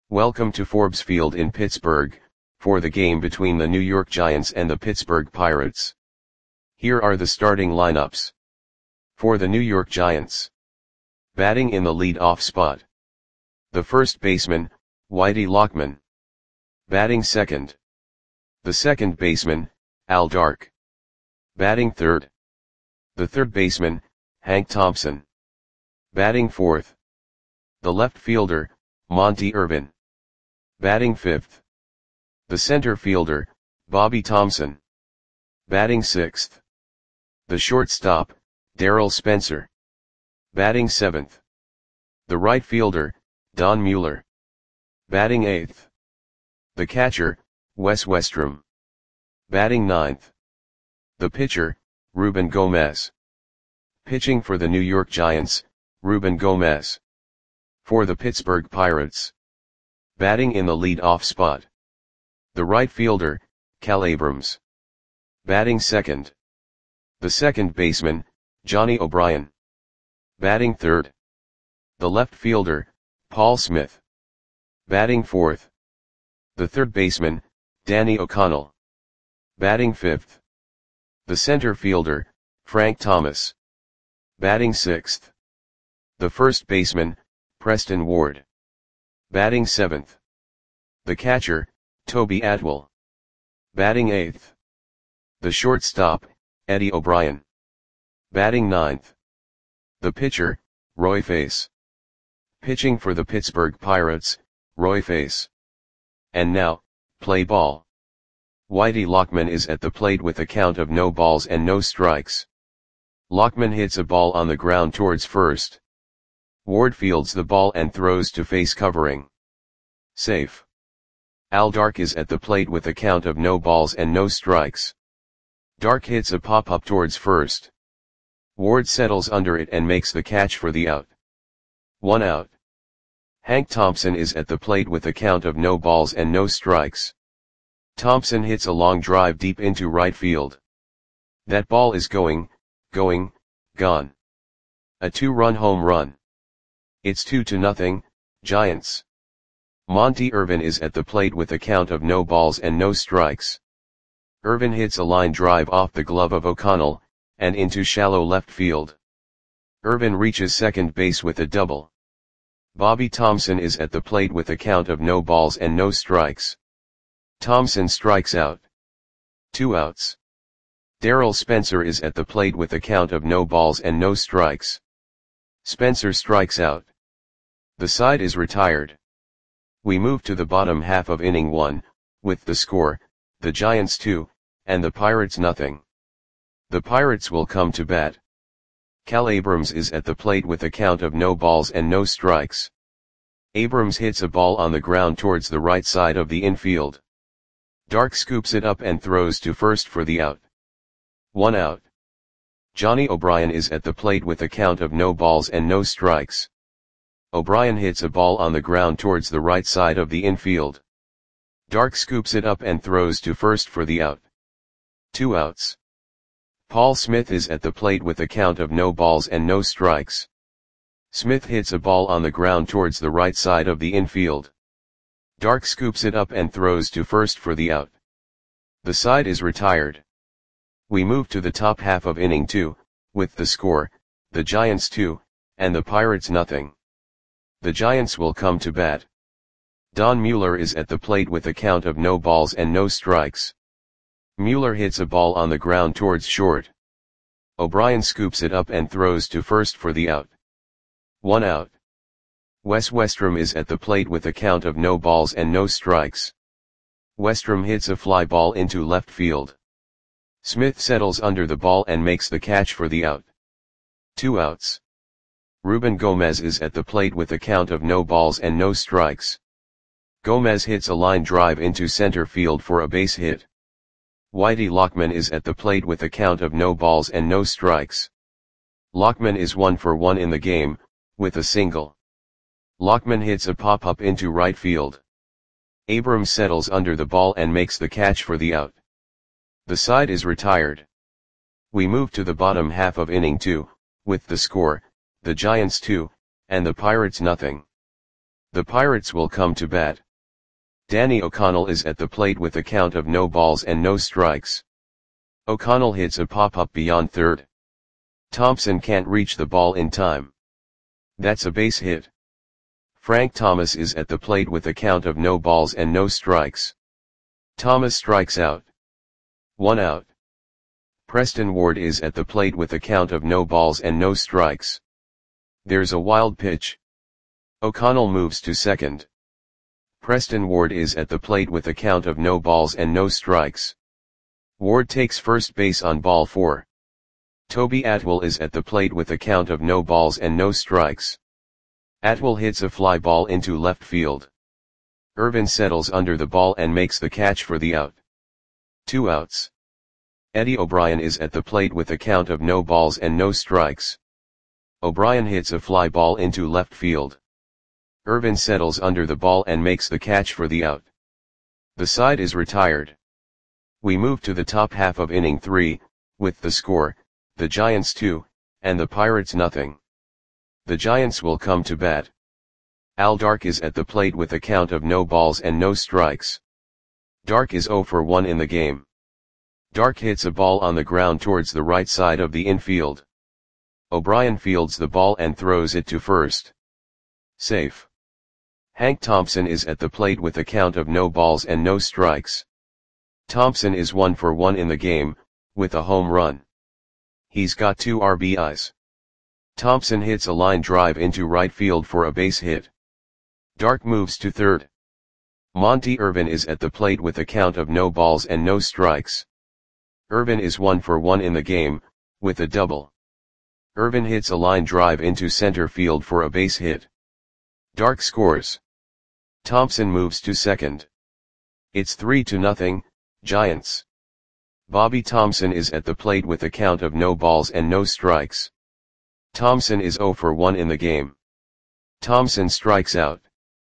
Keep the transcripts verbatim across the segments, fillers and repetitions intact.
Welcome to Forbes Field in Pittsburgh, for the game between the New York Giants and the Pittsburgh Pirates. Here are the starting lineups. For the New York Giants. Batting in the lead-off spot. The first baseman, Whitey Lockman. Batting second. The second baseman, Al Dark. Batting third. The third baseman, Hank Thompson. Batting fourth. The left fielder, Monte Irvin. Batting fifth. The center fielder, Bobby Thomson. Batting sixth. The shortstop, Darryl Spencer. Batting seventh. The right fielder, Don Mueller. Batting eighth. The catcher, Wes Westrum. Batting ninth. The pitcher, Ruben Gomez. Pitching for the New York Giants, Ruben Gomez. For the Pittsburgh Pirates. Batting in the lead-off spot. The right fielder, Cal Abrams. Batting second. The second baseman, Johnny O'Brien. Batting third. The left fielder, Paul Smith. Batting fourth. The third baseman, Danny O'Connell. Batting fifth. The center fielder, Frank Thomas. Batting sixth. The first baseman, Preston Ward. Batting seventh. The catcher, Toby Atwell. Batting eighth. The shortstop, Eddie O'Brien. Batting ninth. The pitcher, Roy Face. Pitching for the Pittsburgh Pirates, Roy Face. And now, play ball. Whitey Lockman is at the plate with a count of no balls and no strikes. Lockman hits a ball on the ground towards first. Ward fields the ball and throws to face covering. Safe. Al Dark is at the plate with a count of no balls and no strikes. Dark hits a pop-up towards first. Ward settles under it and makes the catch for the out. One out. Hank Thompson is at the plate with a count of no balls and no strikes. Thompson hits a long drive deep into right field. That ball is going, going, gone. A two-run home run. It's two to nothing, Giants. Monte Irvin is at the plate with a count of no balls and no strikes. Irvin hits a line drive off the glove of O'Connell, and into shallow left field. Irvin reaches second base with a double. Bobby Thomson is at the plate with a count of no balls and no strikes. Thomson strikes out. Two outs. Darryl Spencer is at the plate with a count of no balls and no strikes. Spencer strikes out. The side is retired. We move to the bottom half of inning one, with the score, the Giants two, and the Pirates nothing. The Pirates will come to bat. Cal Abrams is at the plate with a count of no balls and no strikes. Abrams hits a ball on the ground towards the right side of the infield. Dark scoops it up and throws to first for the out. One out. Johnny O'Brien is at the plate with a count of no balls and no strikes. O'Brien hits a ball on the ground towards the right side of the infield. Dark scoops it up and throws to first for the out. Two outs. Paul Smith is at the plate with a count of no balls and no strikes. Smith hits a ball on the ground towards the right side of the infield. Dark scoops it up and throws to first for the out. The side is retired. We move to the top half of inning two, with the score, the Giants two, and the Pirates nothing. The Giants will come to bat. Don Mueller is at the plate with a count of no balls and no strikes. Mueller hits a ball on the ground towards short. O'Brien scoops it up and throws to first for the out. One out. Wes Westrum is at the plate with a count of no balls and no strikes. Westrum hits a fly ball into left field. Smith settles under the ball and makes the catch for the out. Two outs. Ruben Gomez is at the plate with a count of no balls and no strikes. Gomez hits a line drive into center field for a base hit. Whitey Lockman is at the plate with a count of no balls and no strikes. Lockman is one for one in the game, with a single. Lockman hits a pop-up into right field. Abrams settles under the ball and makes the catch for the out. The side is retired. We move to the bottom half of inning two, with the score, the Giants two, and the Pirates nothing. The Pirates will come to bat. Danny O'Connell is at the plate with a count of no balls and no strikes. O'Connell hits a pop-up beyond third. Thompson can't reach the ball in time. That's a base hit. Frank Thomas is at the plate with a count of no balls and no strikes. Thomas strikes out. One out. Preston Ward is at the plate with a count of no balls and no strikes. There's a wild pitch. O'Connell moves to second. Preston Ward is at the plate with a count of no balls and no strikes. Ward takes first base on ball four. Toby Atwell is at the plate with a count of no balls and no strikes. Atwell hits a fly ball into left field. Irvin settles under the ball and makes the catch for the out. Two outs. Eddie O'Brien is at the plate with a count of no balls and no strikes. O'Brien hits a fly ball into left field. Irvin settles under the ball and makes the catch for the out. The side is retired. We move to the top half of inning three, with the score, the Giants two, and the Pirates nothing. The Giants will come to bat. Al Dark is at the plate with a count of no balls and no strikes. Dark is oh for one in the game. Dark hits a ball on the ground towards the right side of the infield. O'Brien fields the ball and throws it to first. Safe. Hank Thompson is at the plate with a count of no balls and no strikes. Thompson is one for one in the game, with a home run. He's got two R B Is. Thompson hits a line drive into right field for a base hit. Dark moves to third. Monty Irvin is at the plate with a count of no balls and no strikes. Irvin is one for one in the game, with a double. Irvin hits a line drive into center field for a base hit. Dark scores. Thompson moves to second. It's three to nothing, Giants. Bobby Thompson is at the plate with a count of no balls and no strikes. Thompson is oh for one in the game. Thompson strikes out.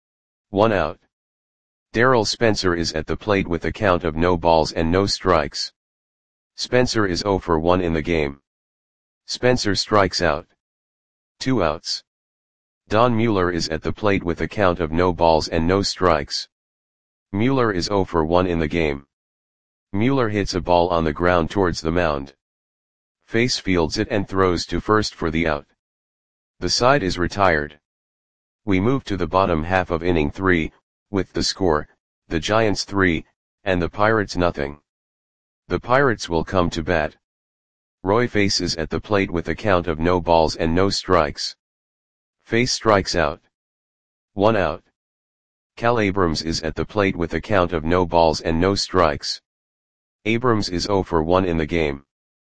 One out. Darrell Spencer is at the plate with a count of no balls and no strikes. Spencer is oh for one in the game. Spencer strikes out. Two outs. Don Mueller is at the plate with a count of no balls and no strikes. Mueller is oh for one in the game. Mueller hits a ball on the ground towards the mound. Face fields it and throws to first for the out. The side is retired. We move to the bottom half of inning three, with the score, the Giants three, and the Pirates nothing. The Pirates will come to bat. Roy Face is at the plate with a count of no balls and no strikes. Face strikes out. One out. Cal Abrams is at the plate with a count of no balls and no strikes. Abrams is oh for one in the game.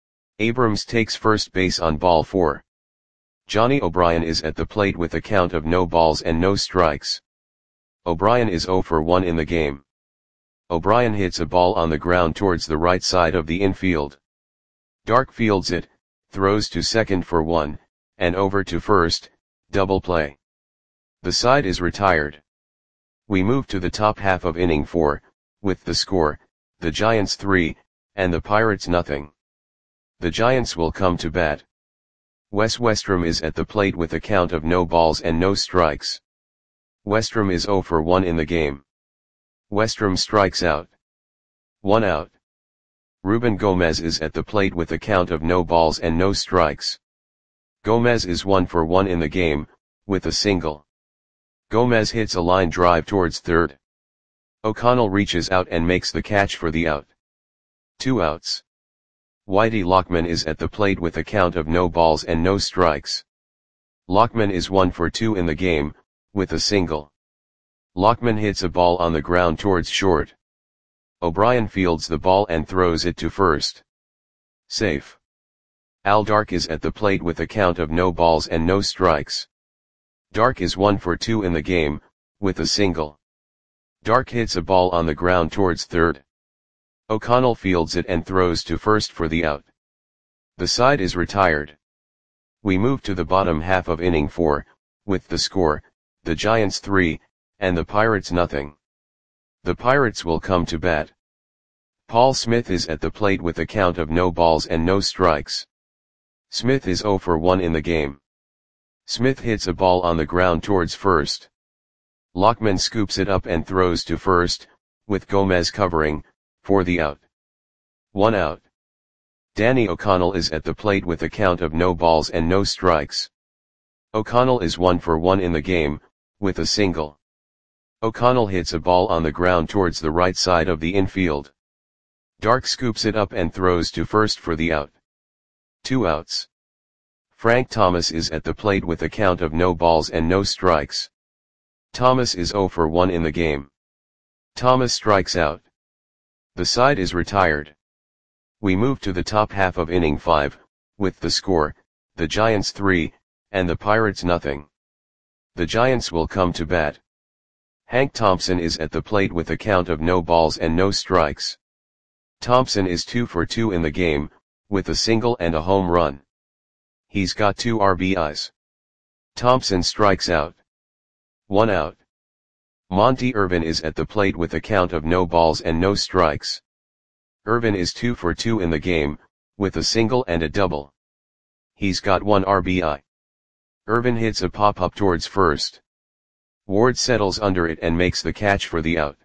Abrams takes first base on ball four. Johnny O'Brien is at the plate with a count of no balls and no strikes. O'Brien is oh for one in the game. O'Brien hits a ball on the ground towards the right side of the infield. Dark fields it, throws to second for one, and over to first, double play. The side is retired. We move to the top half of inning four, with the score, the Giants three, and the Pirates nothing. The Giants will come to bat. Wes Westrom is at the plate with a count of no balls and no strikes. Westrom is oh for one in the game. Westrom strikes out. One out. Ruben Gomez is at the plate with a count of no balls and no strikes. Gomez is one for one in the game, with a single. Gomez hits a line drive towards third. O'Connell reaches out and makes the catch for the out. Two outs. Whitey Lockman is at the plate with a count of no balls and no strikes. Lockman is one for two in the game, with a single. Lockman hits a ball on the ground towards short. O'Brien fields the ball and throws it to first. Safe. Al Dark is at the plate with a count of no balls and no strikes. Dark is one for two in the game, with a single. Dark hits a ball on the ground towards third. O'Connell fields it and throws to first for the out. The side is retired. We move to the bottom half of inning four, with the score, the Giants three, and the Pirates nothing. The Pirates will come to bat. Paul Smith is at the plate with a count of no balls and no strikes. Smith is oh for one in the game. Smith hits a ball on the ground towards first. Lockman scoops it up and throws to first, with Gomez covering, for the out. One out. Danny O'Connell is at the plate with a count of no balls and no strikes. O'Connell is one for one in the game, with a single. O'Connell hits a ball on the ground towards the right side of the infield. Dark scoops it up and throws to first for the out. Two outs. Frank Thomas is at the plate with a count of no balls and no strikes. Thomas is zero for one in the game. Thomas strikes out. The side is retired. We move to the top half of inning five, with the score, the Giants three, and the Pirates nothing. The Giants will come to bat. Hank Thompson is at the plate with a count of no balls and no strikes. Thompson is two for two in the game, with a single and a home run. He's got two R B Is. Thompson strikes out. One out. Monty Irvin is at the plate with a count of no balls and no strikes. Irvin is two for two in the game, with a single and a double. He's got one R B I. Irvin hits a pop-up towards first. Ward settles under it and makes the catch for the out.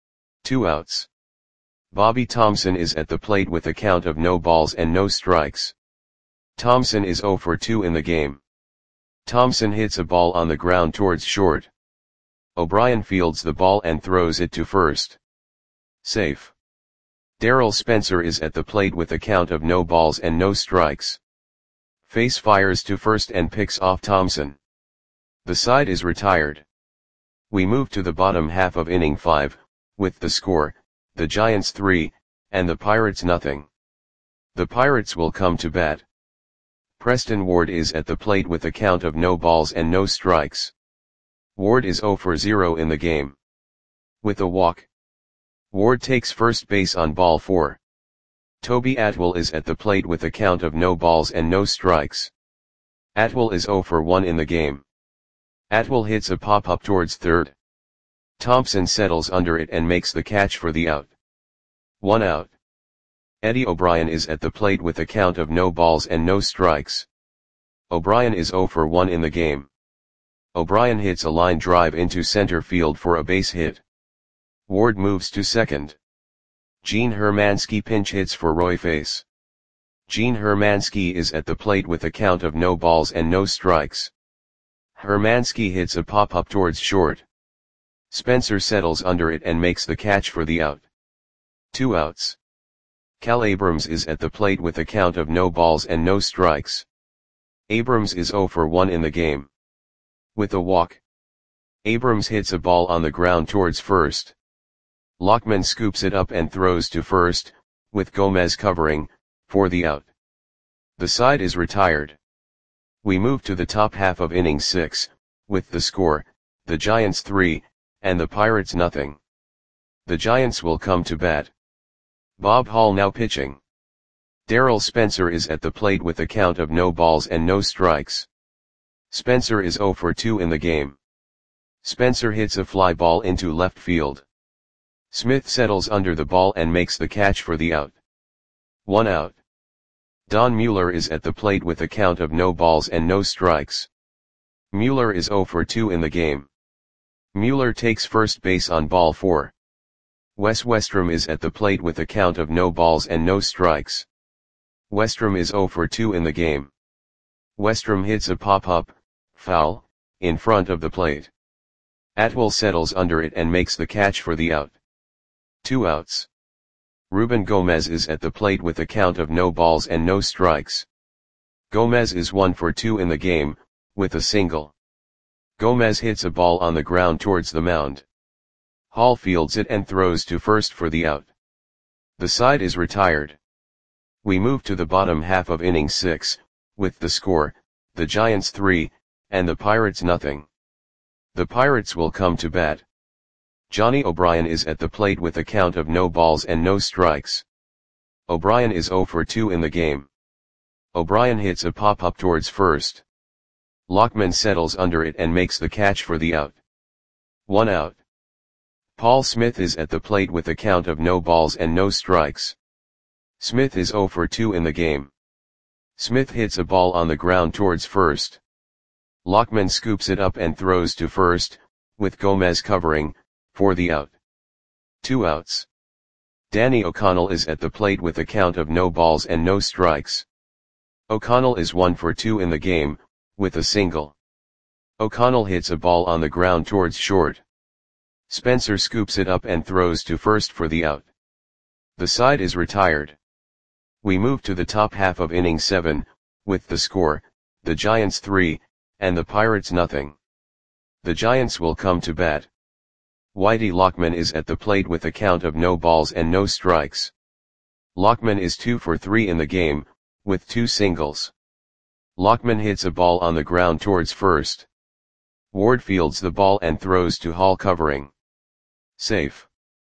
Two outs. Bobby Thompson is at the plate with a count of no balls and no strikes. Thompson is zero for two in the game. Thompson hits a ball on the ground towards short. O'Brien fields the ball and throws it to first. Safe. Darrell Spencer is at the plate with a count of no balls and no strikes. Face fires to first and picks off Thompson. The side is retired. We move to the bottom half of inning five, with the score, the Giants three, and the Pirates nothing. The Pirates will come to bat. Preston Ward is at the plate with a count of no balls and no strikes. Ward is zero for zero in the game. With a walk. Ward takes first base on ball four. Toby Atwell is at the plate with a count of no balls and no strikes. Atwell is zero for one in the game. Atwell hits a pop-up towards third. Thompson settles under it and makes the catch for the out. One out. Eddie O'Brien is at the plate with a count of no balls and no strikes. O'Brien is zero for one in the game. O'Brien hits a line drive into center field for a base hit. Ward moves to second. Gene Hermansky pinch hits for Roy Face. Gene Hermansky is at the plate with a count of no balls and no strikes. Hermansky hits a pop-up towards short. Spencer settles under it and makes the catch for the out. Two outs. Cal Abrams is at the plate with a count of no balls and no strikes. Abrams is zero for one in the game. With a walk. Abrams hits a ball on the ground towards first. Lockman scoops it up and throws to first, with Gomez covering, for the out. The side is retired. We move to the top half of inning six, with the score, the Giants three, and the Pirates nothing. The Giants will come to bat. Bob Hall now pitching. Darrell Spencer is at the plate with a count of no balls and no strikes. Spencer is zero for two in the game. Spencer hits a fly ball into left field. Smith settles under the ball and makes the catch for the out. One out. Don Mueller is at the plate with a count of no balls and no strikes. Mueller is zero for two in the game. Mueller takes first base on ball four. Wes Westrom is at the plate with a count of no balls and no strikes. Westrom is zero for two in the game. Westrom hits a pop-up, foul, in front of the plate. Atwell settles under it and makes the catch for the out. Two outs. Ruben Gomez is at the plate with a count of no balls and no strikes. Gomez is one for two in the game, with a single. Gomez hits a ball on the ground towards the mound. Hall fields it and throws to first for the out. The side is retired. We move to the bottom half of inning six, with the score, the Giants three, and the Pirates nothing. The Pirates will come to bat. Johnny O'Brien is at the plate with a count of no balls and no strikes. O'Brien is zero for two in the game. O'Brien hits a pop-up towards first. Lockman settles under it and makes the catch for the out. One out. Paul Smith is at the plate with a count of no balls and no strikes. Smith is zero for two in the game. Smith hits a ball on the ground towards first. Lockman scoops it up and throws to first, with Gomez covering, for the out. Two outs. Danny O'Connell is at the plate with a count of no balls and no strikes. O'Connell is one for two in the game, with a single. O'Connell hits a ball on the ground towards short. Spencer scoops it up and throws to first for the out. The side is retired. We move to the top half of inning seven, with the score, the Giants three, and the Pirates nothing. The Giants will come to bat. Whitey Lockman is at the plate with a count of no balls and no strikes. Lockman is two for three in the game, with two singles. Lockman hits a ball on the ground towards first. Ward fields the ball and throws to Hall covering. Safe.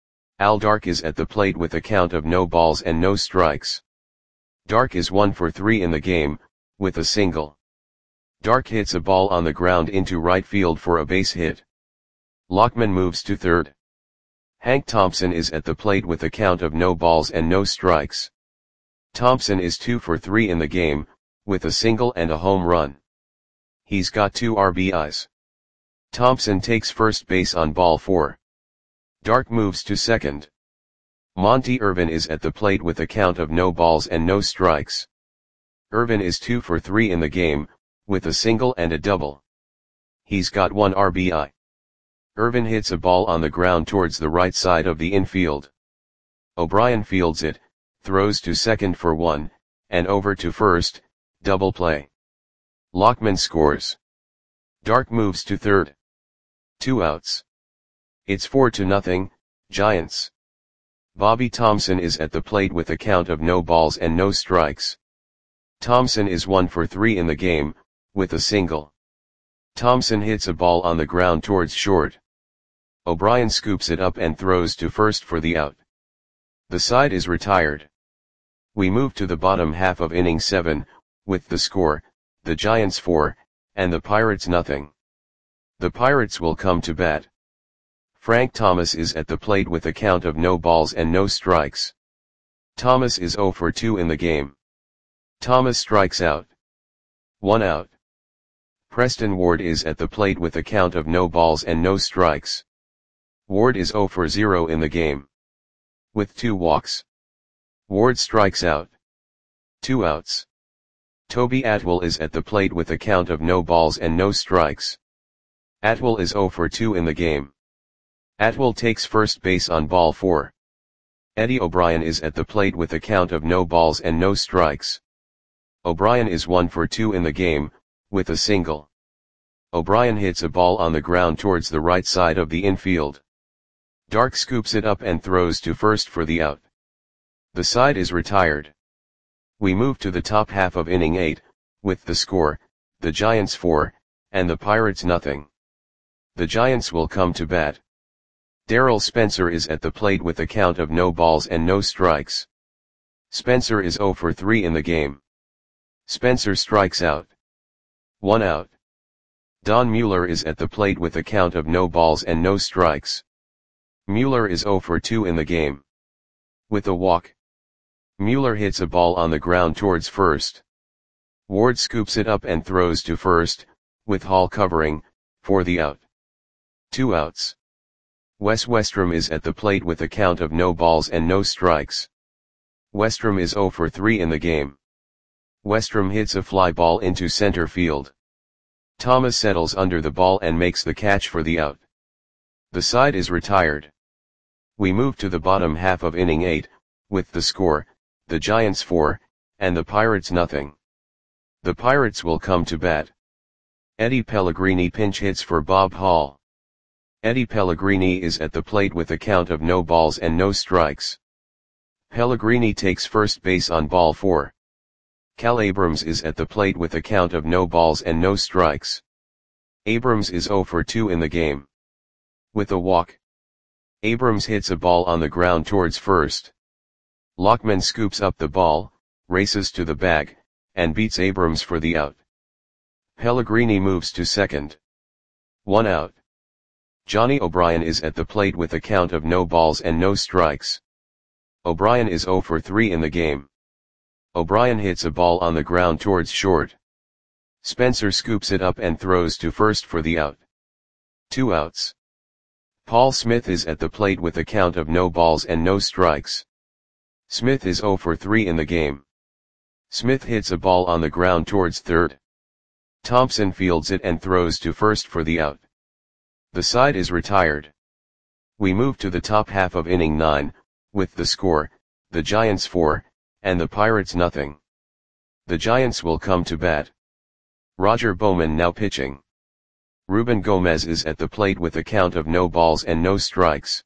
Al Dark is at the plate with a count of no balls and no strikes. Dark is one for three in the game, with a single. Dark hits a ball on the ground into right field for a base hit. Lockman moves to third. Hank Thompson is at the plate with a count of no balls and no strikes. Thompson is two for three in the game, with a single and a home run. He's got two R B Is. Thompson takes first base on ball four. Dark moves to second. Monty Irvin is at the plate with a count of no balls and no strikes. Irvin is two for three in the game, with a single and a double. He's got one R B I. Irvin hits a ball on the ground towards the right side of the infield. O'Brien fields it, throws to second for one, and over to first, double play. Lockman scores. Dark moves to third. Two outs. It's four to nothing, Giants. Bobby Thompson is at the plate with a count of no balls and no strikes. Thompson is one for three in the game, with a single. Thompson hits a ball on the ground towards short. O'Brien scoops it up and throws to first for the out. The side is retired. We move to the bottom half of inning seven, with the score, the Giants four, and the Pirates nothing. The Pirates will come to bat. Frank Thomas is at the plate with a count of no balls and no strikes. Thomas is zero for two in the game. Thomas strikes out. One out. Preston Ward is at the plate with a count of no balls and no strikes. Ward is zero for zero in the game. With two walks. Ward strikes out. Two outs. Toby Atwell is at the plate with a count of no balls and no strikes. Atwell is zero for two in the game. Atwell takes first base on ball four. Eddie O'Brien is at the plate with a count of no balls and no strikes. O'Brien is one for two in the game, with a single. O'Brien hits a ball on the ground towards the right side of the infield. Dark scoops it up and throws to first for the out. The side is retired. We move to the top half of inning eight, with the score, the Giants four, and the Pirates nothing. The Giants will come to bat. Darrell Spencer is at the plate with a count of no balls and no strikes. Spencer is zero for three in the game. Spencer strikes out. One out. Don Mueller is at the plate with a count of no balls and no strikes. Mueller is zero for two in the game. With a walk. Mueller hits a ball on the ground towards first. Ward scoops it up and throws to first, with Hall covering, for the out. Two outs. Wes Westrom is at the plate with a count of no balls and no strikes. Westrom is zero for three in the game. Westrom hits a fly ball into center field. Thomas settles under the ball and makes the catch for the out. The side is retired. We move to the bottom half of inning eight, with the score, the Giants four, and the Pirates nothing. The Pirates will come to bat. Eddie Pellegrini pinch hits for Bob Hall. Eddie Pellegrini is at the plate with a count of no balls and no strikes. Pellegrini takes first base on ball four. Cal Abrams is at the plate with a count of no balls and no strikes. Abrams is zero for two in the game. With a walk. Abrams hits a ball on the ground towards first. Lockman scoops up the ball, races to the bag, and beats Abrams for the out. Pellegrini moves to second. One out. Johnny O'Brien is at the plate with a count of no balls and no strikes. O'Brien is zero for three in the game. O'Brien hits a ball on the ground towards short. Spencer scoops it up and throws to first for the out. Two outs. Paul Smith is at the plate with a count of no balls and no strikes. Smith is zero for three in the game. Smith hits a ball on the ground towards third. Thompson fields it and throws to first for the out. The side is retired. We move to the top half of inning nine, with the score, the Giants four, and the Pirates nothing. The Giants will come to bat. Roger Bowman now pitching. Ruben Gomez is at the plate with a count of no balls and no strikes.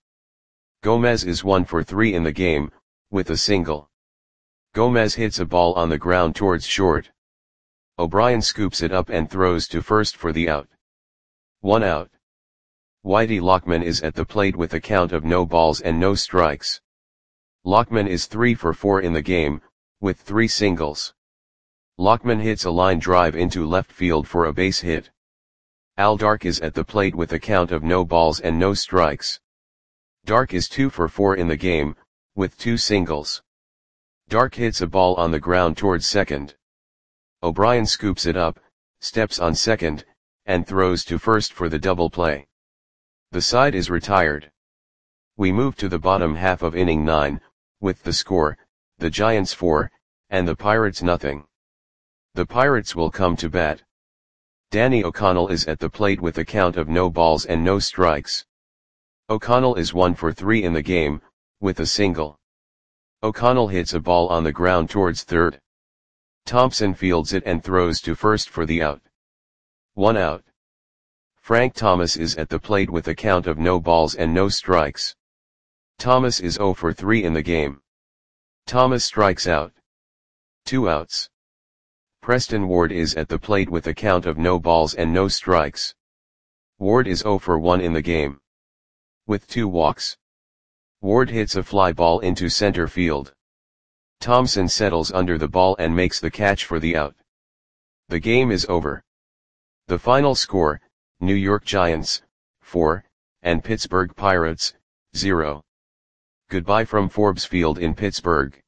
Gomez is one for three in the game, with a single. Gomez hits a ball on the ground towards short. O'Brien scoops it up and throws to first for the out. One out. Whitey Lockman is at the plate with a count of no balls and no strikes. Lockman is three for four in the game, with three singles. Lockman hits a line drive into left field for a base hit. Al Dark is at the plate with a count of no balls and no strikes. Dark is two for four in the game, with two singles. Dark hits a ball on the ground towards second. O'Brien scoops it up, steps on second, and throws to first for the double play. The side is retired. We move to the bottom half of inning nine, with the score, the Giants four, and the Pirates nothing. The Pirates will come to bat. Danny O'Connell is at the plate with a count of no balls and no strikes. O'Connell is one for three in the game, with a single. O'Connell hits a ball on the ground towards third. Thompson fields it and throws to first for the out. One out. Frank Thomas is at the plate with a count of no balls and no strikes. Thomas is zero for three in the game. Thomas strikes out. Two outs. Preston Ward is at the plate with a count of no balls and no strikes. Ward is zero for one in the game. With two walks. Ward hits a fly ball into center field. Thompson settles under the ball and makes the catch for the out. The game is over. The final score, New York Giants, four, and Pittsburgh Pirates, zero. Goodbye from Forbes Field in Pittsburgh.